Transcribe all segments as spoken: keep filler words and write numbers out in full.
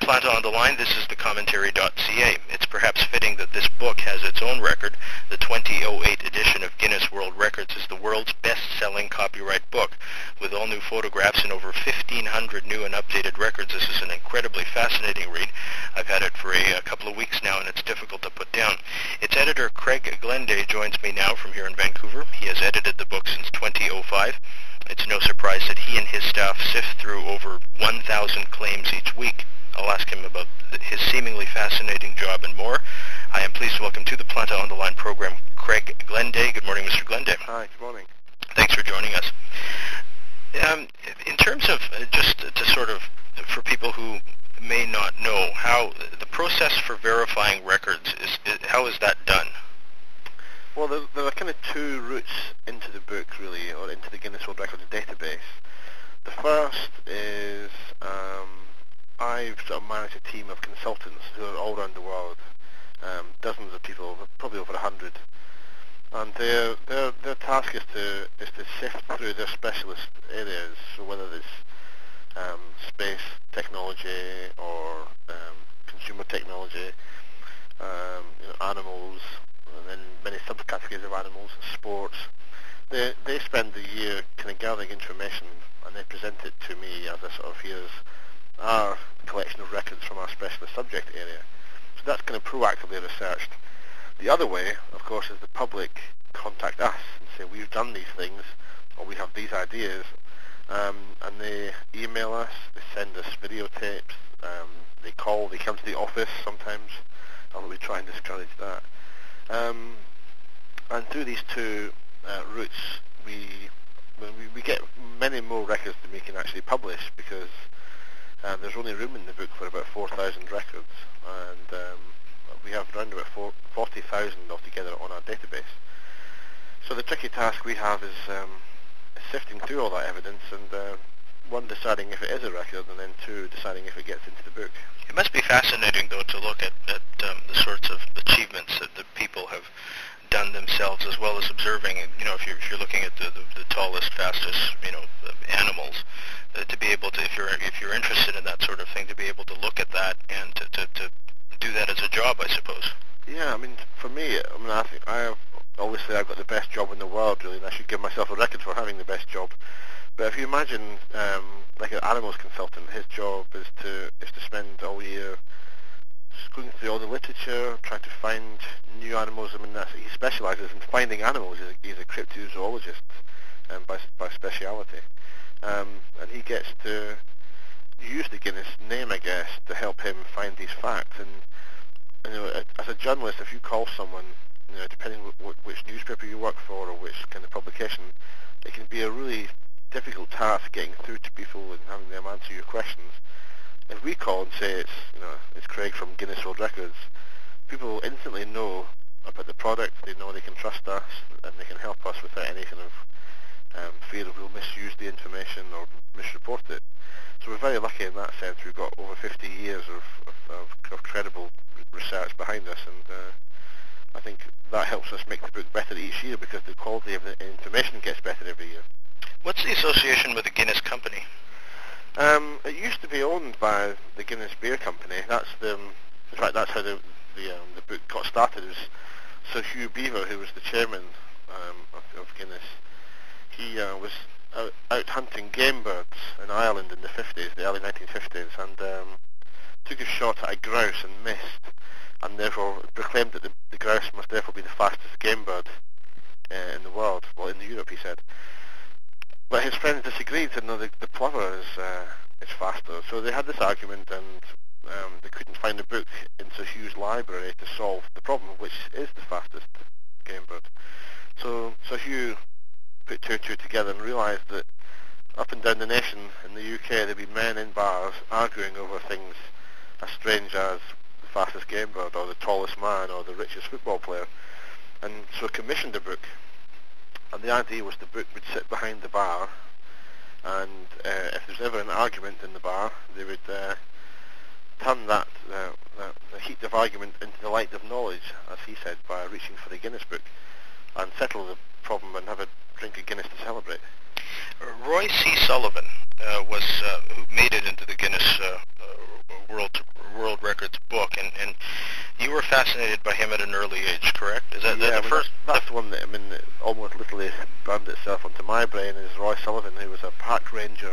Planta on the Line, this is the commentary dot c a. It's perhaps fitting that this book has its own record. The twenty oh eight edition of Guinness World Records is the world's best-selling copyright book. With all new photographs and over fifteen hundred new and updated records, this is an incredibly fascinating read. I've had it for a, a couple of weeks now, and it's difficult to put down. Its editor, Craig Glenday, joins me now from here in Vancouver. He has edited the book since twenty oh five. It's no surprise that he and his staff sift through over one thousand claims each week. I'll ask him about his seemingly fascinating job and more. I am pleased to welcome to the Planta on the Line program, Craig Glenday. Good morning, Mister Glenday. Hi, good morning. Thanks for joining us. Um, in terms of, uh, just to sort of, for people who may not know, how the process for verifying records, is, is how is that done? Well, there, there are kind of two routes into the book, really, or into the Guinness World Records database. The first is um, I've sort of managed a team of consultants who are all around the world, um, dozens of people, probably over a hundred, and their their their task is to is to sift through their specialist areas. So whether it's um, space technology or um, consumer technology, um, you know, animals, and then many subcategories of animals, sports. They they spend the year kind of gathering information, and they present it to me as a sort of here's our collection of records from our specialist subject area. So that's kind of proactively researched. The other way, of course, is the public contact us and say we've done these things, or we have these ideas, um, and they email us, they send us videotapes, um, they call, they come to the office sometimes, although we try and discourage that. Um, and through these two uh, routes, we, we we get many more records than we can actually publish, because uh, there's only room in the book for about four thousand records, and um, we have around about forty thousand altogether on our database. So the tricky task we have is um, sifting through all that evidence, and uh, one, deciding if it is a record, and then two, deciding if it gets into the book. It must be fascinating, though, to look at, at um, the sorts of achievements that, that people have done themselves, as well as observing. You know, if you're, if you're looking at the, the, the tallest, fastest, you know, animals, uh, to be able to, if you're if you're interested in that sort of thing, to be able to look at that and to, to, to do that as a job, I suppose. Yeah, I mean, for me, I mean, I think I have, obviously I've got the best job in the world, really, and I should give myself a record for having the best job. But if you imagine, um, like an animals consultant, his job is to is to spend all year just going through all the literature, trying to find new animals. I mean, that's, he specialises in finding animals. He's a, he's a cryptozoologist um, by by speciality, um, and he gets to use the Guinness name, I guess, to help him find these facts. And you know, as a journalist, if you call someone, you know, depending on what, which newspaper you work for or which kind of publication, it can be a really difficult task getting through to people and having them answer your questions. If we call and say it's, you know, it's Craig from Guinness World Records, people instantly know about the product. They know they can trust us, and they can help us without any kind of um, fear that we'll misuse the information or misreport it. So we're very lucky in that sense. We've got over fifty years of, of, of, of credible research behind us, and uh, I think that helps us make the book better each year, because the quality of the information gets better every year. What's the association with the Guinness Company? Um, it used to be owned by the Guinness Beer Company. That's the, in fact, that's how the the, um, the book got started. It was Sir Hugh Beaver, who was the chairman um, of, of Guinness. He uh, was out, out hunting game birds in Ireland in the fifties, the early nineteen fifties, and um, took a shot at a grouse and missed, and therefore proclaimed that the, the grouse must therefore be the fastest game bird uh, in the world, well, in Europe, he said. But his friends disagreed, said no, the, the plover is uh, is faster. So they had this argument, and um, they couldn't find a book in Sir Hugh's library to solve the problem, which is the fastest game bird. So Sir Hugh put two and two together and realised that up and down the nation in the U K there'd be men in bars arguing over things as strange as the fastest game bird, or the tallest man, or the richest football player. And so commissioned a book. And the idea was the book would sit behind the bar, and uh, if there's ever an argument in the bar, they would uh, turn that, uh, that the heat of argument into the light of knowledge, as he said, by reaching for the Guinness book, and settle the problem and have a drink of Guinness to celebrate. Roy C. Sullivan uh, was uh, who made it into the Guinness uh, uh, World were fascinated by him at an early age, correct? Is that, yeah, that the I mean, first? That's, that's the one that, I mean, that almost literally burned itself onto my brain is Roy Sullivan, who was a park ranger.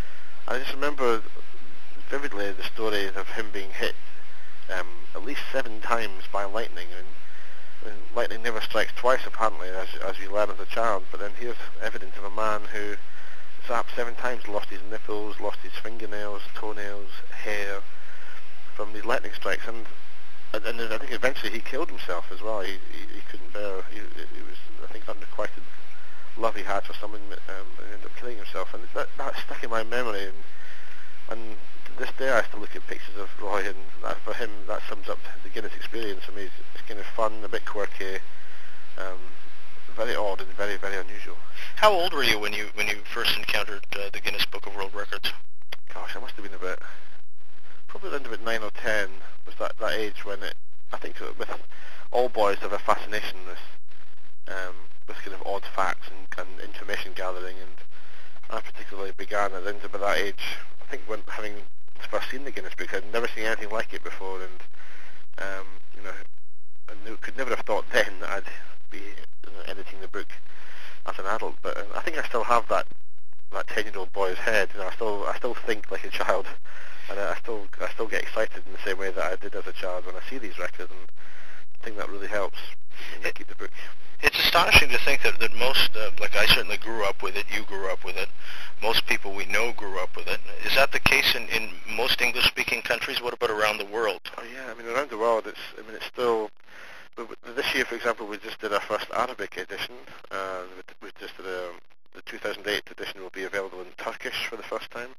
I just remember vividly the story of him being hit um, at least seven times by lightning, and, and lightning never strikes twice apparently, as, as you learn as a child, but then here's evidence of a man who zapped seven times, lost his nipples, lost his fingernails, toenails, hair from these lightning strikes, and and, and I think eventually he killed himself as well. He he, he couldn't bear, he, he was, I think, unrequited love he had for someone, um, and ended up killing himself, and that, that stuck in my memory, and and to this day I still look at pictures of Roy, and that, for him that sums up the Guinness experience. I mean, it's, it's kind of fun, a bit quirky, um, very odd and very, very unusual. How old were you when you when you first encountered uh, the Guinness Book of World Records? Gosh, I must have been about, probably around about nine or ten, was that, that age when it, I think with all boys have a fascination with, um, with kind of odd facts and, and information gathering, and I particularly began at around about that age. I think when having first seen the Guinness Book, I'd never seen anything like it before, and um, you know, I could never have thought then that I'd be you know, editing the book as an adult. But uh, I think I still have that that ten-year-old boy's head. You know, I still I still think like a child, and I still I still get excited in the same way that I did as a child when I see these records, and I think that really helps you know, keep the book. It's astonishing to think that, that most, uh, like I certainly grew up with it, you grew up with it, most people we know grew up with it. Is that the case in, in most English-speaking countries? What about around the world? Oh yeah, I mean around the world, it's I mean it's still. This year, for example, we just did our first Arabic edition. Uh, we just did a, the two thousand eight edition will be available in Turkish for the first time.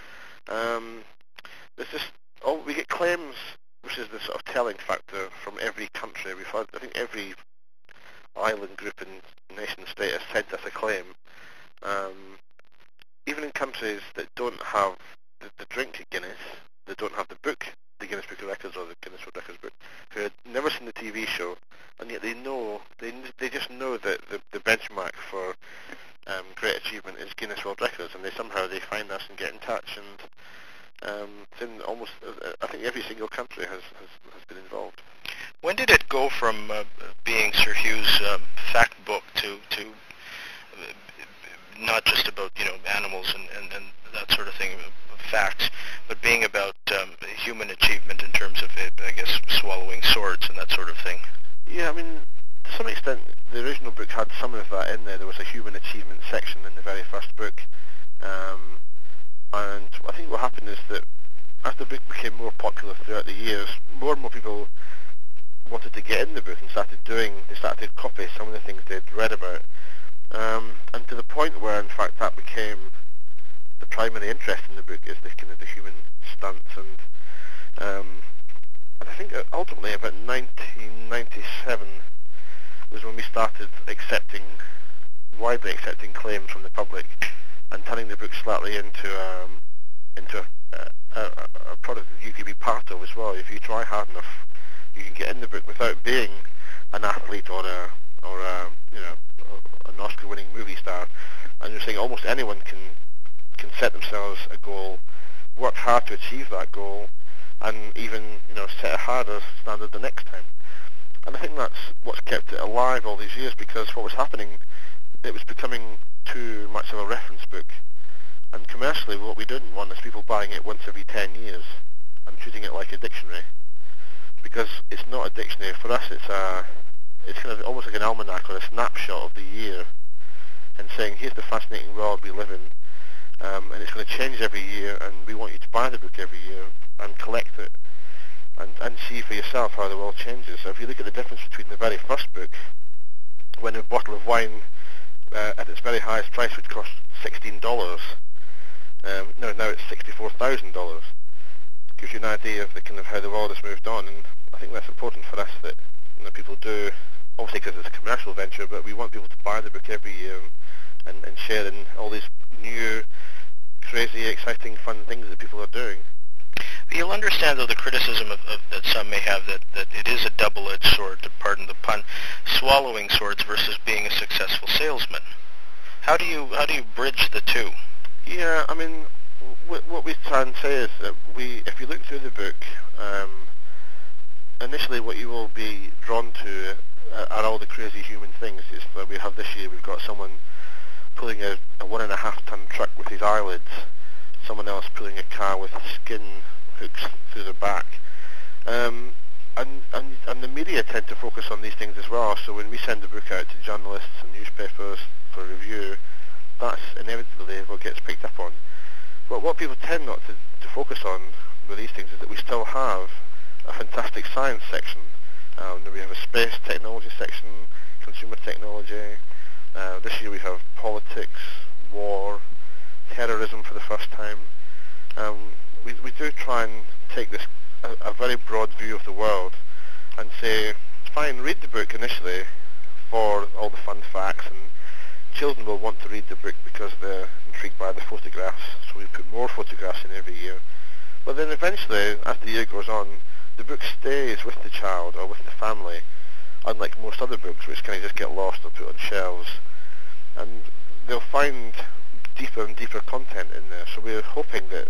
Um, there's just oh, we get claims, which is the sort of telling factor from every country. We've had, I think, every island group and nation state has sent us a claim. Um, even in countries that don't have the, the drink Guinness, that don't have the book, the Guinness Book of Records or the Guinness World Records book, who had never seen the T V show, and yet they know, they they just know that the, the benchmark for um, great achievement is Guinness World Records, and they somehow they find us and get in touch, and um, it's in almost, uh, I think every single country has, has, has been involved. When did it go from uh, being Sir Hugh's um, fact book to, to uh, not just about, you know, animals and, and, and that sort of thing, facts, but being about um, human achievement in terms of, I guess, swallowing swords and that sort of thing? Yeah, I mean, to some extent, the original book had some of that in there. There was a human achievement section in the very first book. Um, and I think what happened is that as the book became more popular throughout the years, more and more people wanted to get in the book and started doing, they started to copy some of the things they'd read about. Um, and to the point where, in fact, that became the primary interest in the book is the kind of the human stunts, and um, and I think ultimately about nineteen ninety-seven was when we started accepting, widely accepting claims from the public and turning the book slightly into um, into a, a, a product that you could be part of as well. If you try hard enough, you can get in the book without being an athlete or a or a, you know, an Oscar-winning movie star. And you're saying almost anyone can can set themselves a goal, work hard to achieve that goal, and even, you know, set a harder standard the next time. And I think that's what's kept it alive all these years, because what was happening, it was becoming too much of a reference book. And commercially, what we didn't want is people buying it once every ten years and treating it like a dictionary. Because it's not a dictionary. For us, it's a, it's kind of almost like an almanac or a snapshot of the year, and saying, here's the fascinating world we live in. Um, and it's going to change every year, and we want you to buy the book every year and collect it and, and see for yourself how the world changes. So if you look at the difference between the very first book, when a bottle of wine uh, at its very highest price would cost sixteen dollars, um, no, now it's sixty-four thousand dollars. Gives you an idea of the kind of how the world has moved on, and I think that's important for us that, you know, people do, obviously because it's a commercial venture, but we want people to buy the book every year and, and share in all these new, crazy, exciting, fun things that people are doing. You'll understand, though, the criticism of, of, that some may have that, that it is a double-edged sword, to pardon the pun, swallowing swords versus being a successful salesman. How do you how do you bridge the two? Yeah, I mean, w- what we try and say is that we, if you look through the book, um, and initially what you will be drawn to uh, are all the crazy human things. It's that we have this year, we've got someone pulling a, a one and a half ton truck with his eyelids, someone else pulling a car with skin hooks through the back. Um, and, and, and the media tend to focus on these things as well, so when we send the book out to journalists and newspapers for review, that's inevitably what gets picked up on. But what people tend not to, to focus on with these things is that we still have a fantastic science section. Um, we have a space technology section, consumer technology. Uh, this year we have politics, war, terrorism for the first time. Um, we, we do try and take this a, a very broad view of the world and say, fine, read the book initially for all the fun facts, and children will want to read the book because they're intrigued by the photographs, so we put more photographs in every year. But then eventually, as the year goes on, the book stays with the child or with the family, unlike most other books which kind of just get lost or put on shelves. And they'll find deeper and deeper content in there, so we're hoping that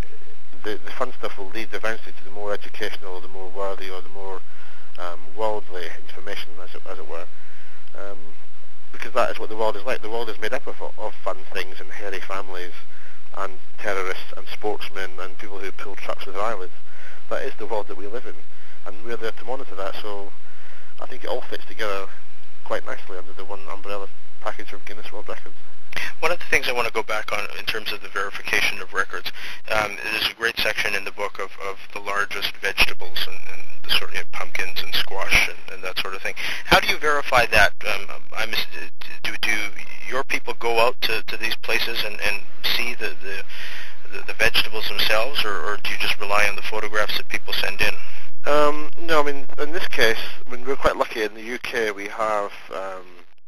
the, the fun stuff will lead eventually to the more educational, the more worthy, or the more um, worldly information, as it, as it were. Um, because that is what the world is like. The world is made up of, of fun things and hairy families and terrorists and sportsmen and people who pull trucks with their eyelids. That is the world that we live in, and we're there to monitor that, so I think it all fits together quite nicely under the one umbrella package of Guinness World Records. One of the things I want to go back on in terms of the verification of records, um, there's a great section in the book of, of the largest vegetables and, and the sort of, you know, pumpkins and squash and, and that sort of thing. How do you verify that? Um, I'm, do, do your people go out to, to these places and, and see the, the, the, the vegetables themselves, or, or do you just rely on the photographs that people send in? Um, no, I mean, in this case, I mean, we're quite lucky. In the U K, we have um,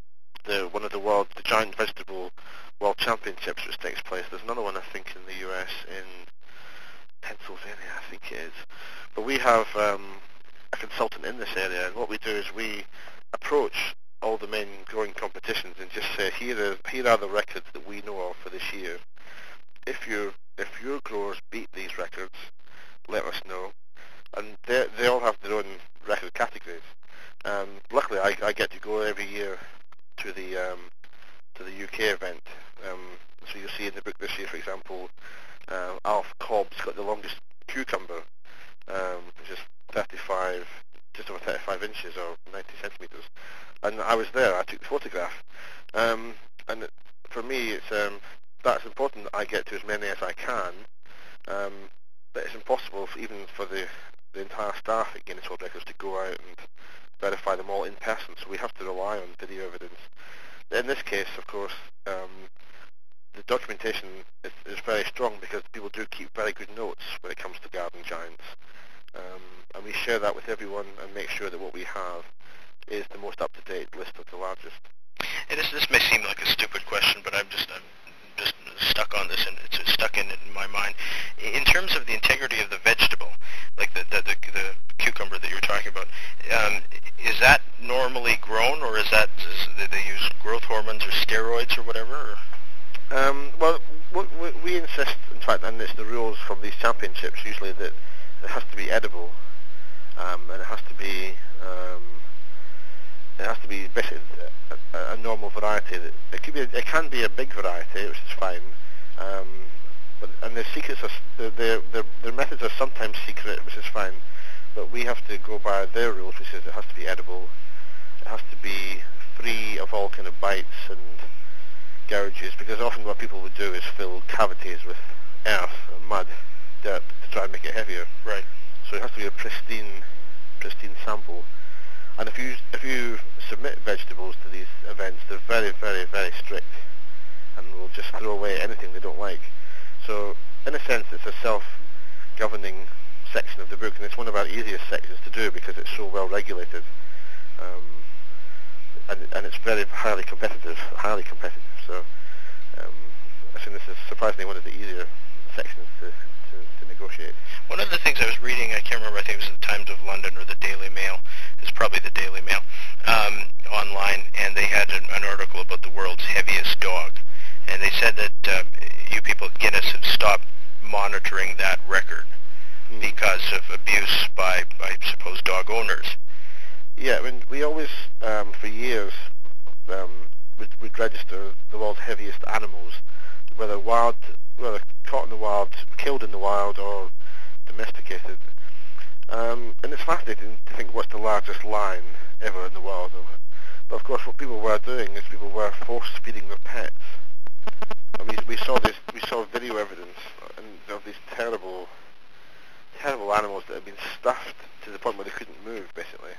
the one of the world, the Giant Vegetable World Championships, which takes place. There's another one, I think, in the U S, in Pennsylvania, I think it is. But we have um, a consultant in this area, and what we do is we approach all the main growing competitions and just say, here are, here are the records that we know of for this year. If your if your growers beat these records, let us know. And they they all have their own record categories. Um, luckily, I, I get to go every year to the um, to the U K event. Um, so you'll see in the book this year, for example, uh, Alf Cobb's got the longest cucumber, um, which is thirty-five, just over thirty-five inches or ninety centimeters. And I was there. I took the photograph. Um, and for me, it's um, that's important that I get to as many as I can. Um, but it's impossible, for, even for the the entire staff at Guinness World Records, to go out and verify them all in person, so we have to rely on video evidence. In this case, of course, um, the documentation is, is very strong because people do keep very good notes when it comes to garden giants. Um, and we share that with everyone and make sure that what we have is the most up-to-date list of the largest. And this, this may seem like a stupid question, but I'm just I'm just stuck on this, and it's stuck in, in my mind. In terms of the integrity of the vegetable, like the the, the, the cucumber that you're talking about, um, is that normally grown, or is that is, they use growth hormones or steroids or whatever? Or? Um, well, we, we insist, in fact, and it's the rules from these championships usually, that it has to be edible, um, and it has to be um, it has to be basically a, a normal variety. It could be, a, it can be a big variety, which is fine. Um, but and the secrets are their, their their their methods are sometimes secret, which is fine. But we have to go by their rules, which is it has to be edible. It has to be free of all kind of bites and gouges, because often what people would do is fill cavities with earth and mud, dirt, to try and make it heavier. Right. So it has to be a pristine, pristine sample. And if you if you submit vegetables to these events, they're very, very, very strict, and will just throw away anything they don't like. So in a sense, it's a self-governing section of the book, and it's one of our easiest sections to do because it's so well regulated, um, and and it's very highly competitive, highly competitive. So um, I think this is surprisingly one of the easier sections to, to, to negotiate. One of the things I was reading, I can't remember, I think it was the Times of London or the Daily Mail, it's probably the Daily Mail, um, online, and they had an, an article about the world's heaviest dog. And they said that uh, you people at Guinness have stopped monitoring that record mm. because of abuse by, I suppose, dog owners. Yeah, I mean, we always, um, for years, um, we'd, we'd register the world's heaviest animals, whether wild, whether caught in the wild, killed in the wild, or domesticated. Um, and it's fascinating to think what's the largest lion ever in the world. But of course, what people were doing is people were force feeding their pets. And we, we saw this, we saw video evidence of these terrible, terrible animals that had been stuffed to the point where they couldn't move, basically.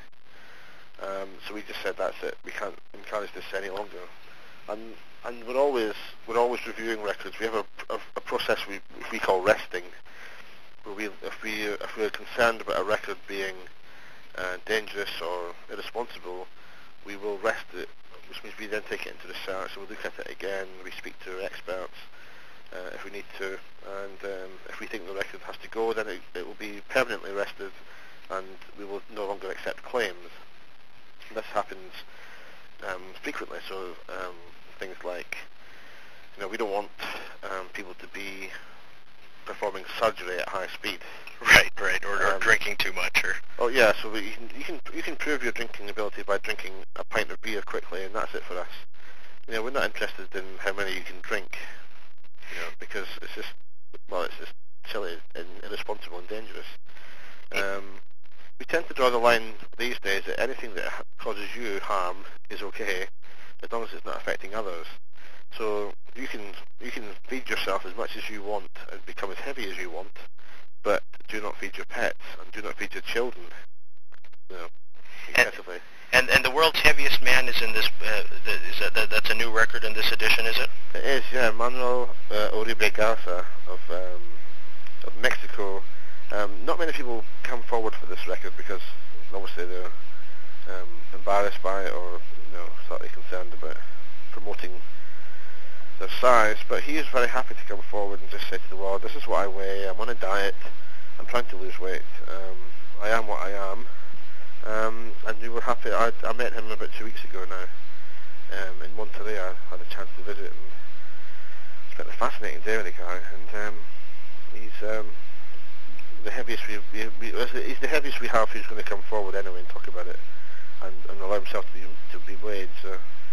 Um, so we just said, that's it. We can't encourage this any longer. And and we're always we're always reviewing records. We have a, a, a process we we call resting, where we if we if we're concerned about a record being uh, dangerous or irresponsible, we will rest it, which means we then take it into research. So we'll look at it again. We speak to experts uh, if we need to, and um, if we think the record has to go, then it, it will be permanently rested, and we will no longer accept claims. This happens um, frequently, so um, things like, you know, we don't want um, people to be performing surgery at high speed. Right, right, or, or um, drinking too much, or. Oh yeah, so we, you can you can you can prove your drinking ability by drinking a pint of beer quickly, and that's it for us. You know, we're not interested in how many you can drink, you know, because it's just well, it's just silly and irresponsible and dangerous. Um, We tend to draw the line these days that anything that causes you harm is okay, as long as it's not affecting others. So you can you can feed yourself as much as you want and become as heavy as you want, but do not feed your pets and do not feed your children. You know, excessively. And, and and the world's heaviest man is in this. Uh, the, is that, that that's a new record in this edition? Is it? It is, yeah. Manuel uh, Uribe Garza of um, of Mexico. Um, not many people come forward for this record because obviously they're um, embarrassed by it or you know slightly concerned about promoting their size. But he is very happy to come forward and just say to the world, "This is what I weigh. I'm on a diet. I'm trying to lose weight. Um, I am what I am." Um, and we were happy. I, I met him about two weeks ago now um, in Monterrey. I had a chance to visit and spent a fascinating day with the guy. And um, he's um, the heaviest we, we, we he's the heaviest we have who's going to come forward anyway and talk about it and, and allow himself to be to be weighed. So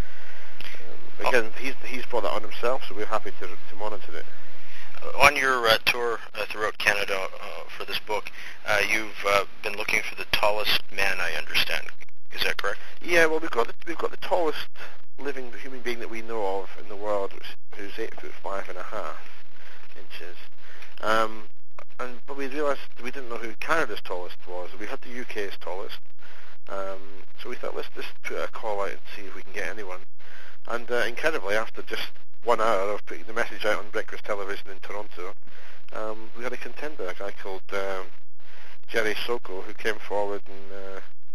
um, again, oh. he's he's brought that on himself, so we're happy to to monitor it. On your uh, tour uh, throughout Canada uh, for this book, uh, you've uh, been looking for the tallest man, I understand. Is that correct? Yeah, well, we've got the, we've got the tallest living human being that we know of in the world, which, who's eight foot five and a half inches. Um, and but we realised we didn't know who Canada's tallest was. We had the U K's tallest, um, so we thought let's just put a call out and see if we can get anyone. And uh, incredibly, after just one hour of putting the message out on breakfast television in Toronto, um, we had a contender, a guy called um, Jerry Soko, who came forward and uh,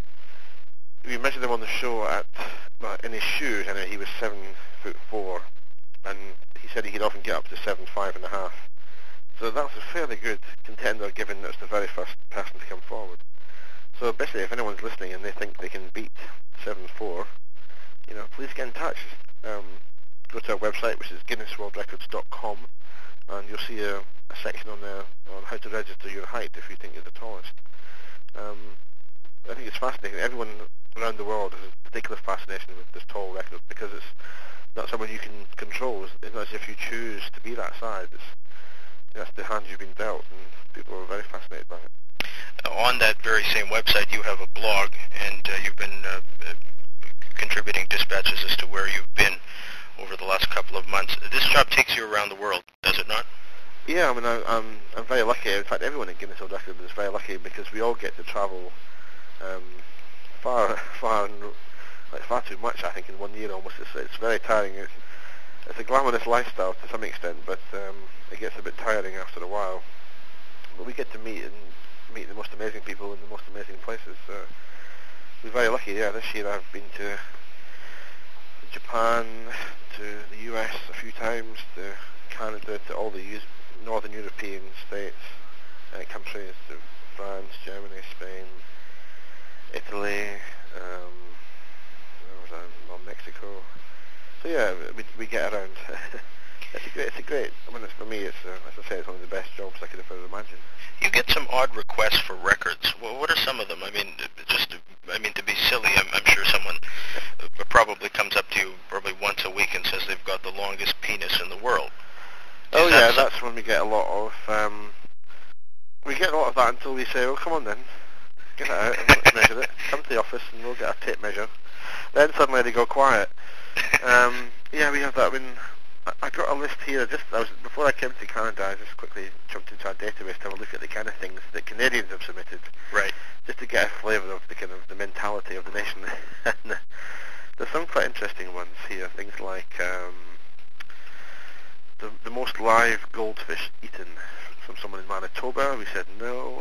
we measured him on the show at, well, in his shoes, and he was seven foot four, and he said he could often get up to seven five and a half. So that's a fairly good contender, given that it's the very first person to come forward. So basically, if anyone's listening and they think they can beat seven four, you know, please get in touch. Um, Go to our website, which is Guinness World Records dot com, and you'll see a, a section on there on how to register your height if you think you're the tallest. Um, I think it's fascinating. Everyone around the world has a particular fascination with this tall record because it's not someone you can control. It's, it's not as if you choose to be that size. It's that's the hand you've been dealt, and people are very fascinated by it. Uh, on that very same website, you have a blog, and uh, you've been uh, uh, contributing dispatches as to where you've been over the last couple of months. This job takes you around the world, does it not? Yeah, I mean, I, I'm I'm very lucky. In fact, everyone at Guinness World Records is very lucky because we all get to travel um, far, far, like far too much. I think in one year almost. It's it's very tiring. It's, it's a glamorous lifestyle to some extent, but um, it gets a bit tiring after a while. But we get to meet and meet the most amazing people in the most amazing places. So we're very lucky. Yeah, this year I've been to Japan, to the U S a few times, to Canada, to all the U- northern European states, uh, countries, to France, Germany, Spain, Italy, um, where was I? Well, Mexico. So yeah, we we get around. It's a great, it's a great, I mean, it's, for me, it's, uh, as I say, it's one of the best jobs I could have ever imagined. You get some odd requests for records. Well, what are some of them? I mean, just, I mean, to be silly, I'm, I'm sure someone probably comes up to you probably once a week and says they've got the longest penis in the world. Is oh that yeah, some- that's when we get a lot of, um, we get a lot of that until we say, oh, come on then, get it out and let's measure it. Come to the office and we'll get a tape measure. Then suddenly they go quiet. Um, yeah, we have that. I mean, I, I got a list here. Just I was, before I came to Canada, I just quickly jumped into our database to have a look at the kind of things that Canadians have submitted. Right. Just to get a flavour of the kind of the mentality of the nation. And, uh, there's some quite interesting ones here. Things like um, the the most live goldfish eaten from someone in Manitoba. We said no.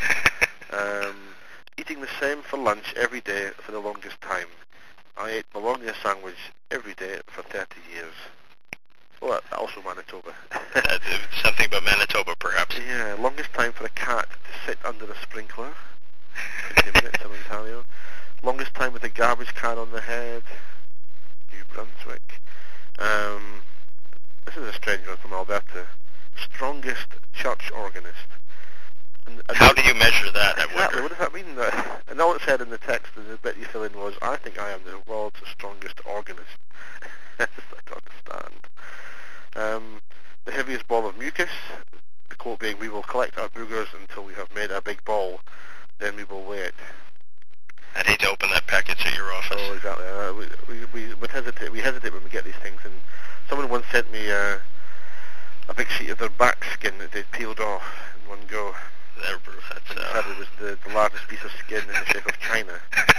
um, eating the same for lunch every day for the longest time. I ate bologna sandwich every day for thirty years. Oh, also Manitoba. That's something about Manitoba, perhaps. Yeah, longest time for a cat to sit under a sprinkler. twenty minutes in Ontario. Longest time with a garbage can on the head. New Brunswick. Um, this is a strange one from Alberta. Strongest church organist. And, and How do you measure that, I exactly, wonder? what does that mean? Uh, and all it said in the text, and the bit you fill in was, I think I am the world's strongest organist. I don't understand. Um, the heaviest ball of mucus, the quote being, we will collect our boogers until we have made a big ball, then we will weigh it. I'd hate to open that package at your office. Oh, exactly. Uh, we, we, we would hesitate, we hesitate when we get these things, and someone once sent me uh, a big sheet of their back skin that they'd peeled off in one go. That, that's, And uh... said it was the, the largest piece of skin in the shape of China.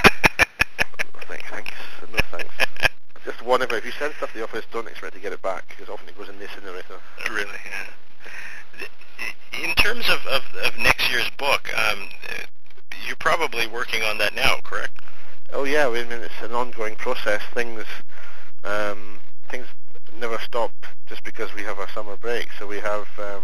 I think, thanks, no thanks. Just one of it. If you send stuff to the office, don't expect to get it back, because often it goes in the incinerator. Really, yeah. In terms of, of, of next year's book, um, you're probably working on that now, correct? Oh yeah, I mean, it's an ongoing process. Things, um, things never stop just because we have our summer break. So we have, um,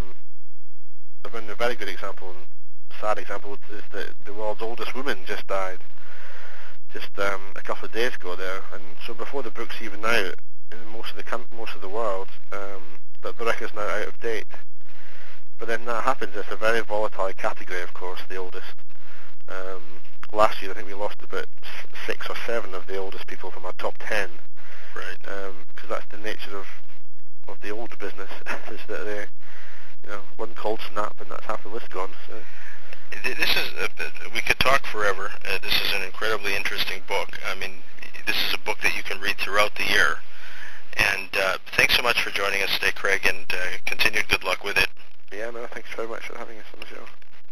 I mean, a very good example, and sad example, is that the world's oldest woman just died. Just um, a couple of days ago there, and so before the book's even out in most of the com- most of the world, um, the, the record's now out of date. But then that happens. It's a very volatile category, of course, the oldest. Um, last year, I think we lost about six or seven of the oldest people from our top ten. Right. Because um, that's the nature of of the old business. Is that they, you know, one cold snap and that's half the list gone. So. This is, a, we could talk forever. Uh, this is an incredibly interesting book. I mean, this is a book that you can read throughout the year. And uh, thanks so much for joining us today, Craig, and uh, continued good luck with it. Yeah, no, thanks very much for having us on the show.